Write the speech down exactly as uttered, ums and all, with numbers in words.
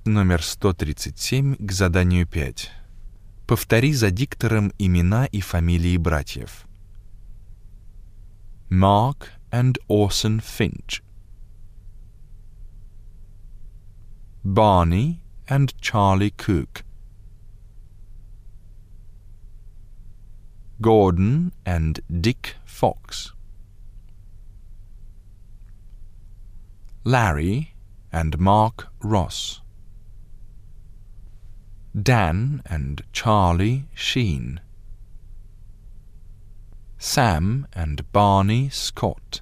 Номер сто тридцать семь к заданию пять. Повтори за диктором имена и фамилии братьев. Mark and Orson Finch. Barney and Charlie Cook. Gordon and Dick Fox. Larry and Mark Ross. Dan and Charlie Sheen. Sam and Barney Scott.